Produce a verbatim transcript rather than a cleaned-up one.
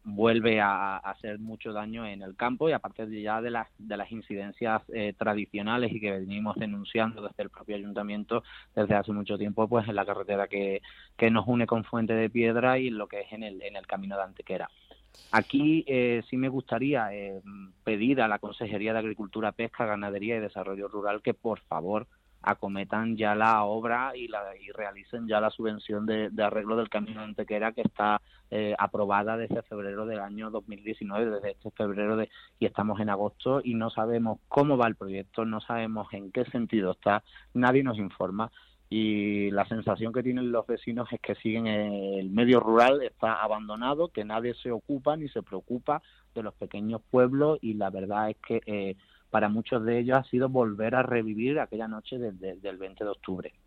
vuelve a, a hacer mucho daño en el campo, y aparte de ya de las de las incidencias eh, tradicionales y que venimos denunciando desde el propio ayuntamiento desde hace mucho tiempo, pues en la carretera que, que nos une con Fuente de Piedra y lo que es en el en el camino de Antequera. Aquí eh, sí me gustaría eh, pedir a la Consejería de Agricultura, Pesca, Ganadería y Desarrollo Rural que por favor acometan ya la obra y, la, y realicen ya la subvención de, de arreglo del camino de Antequera, que está eh, aprobada desde febrero del año dos mil diecinueve, desde este febrero de, y estamos en agosto y no sabemos cómo va el proyecto, no sabemos en qué sentido está, nadie nos informa. Y la sensación que tienen los vecinos es que siguen el medio rural, está abandonado, que nadie se ocupa ni se preocupa de los pequeños pueblos, y la verdad es que eh, para muchos de ellos ha sido volver a revivir aquella noche de, de, del veinte de octubre.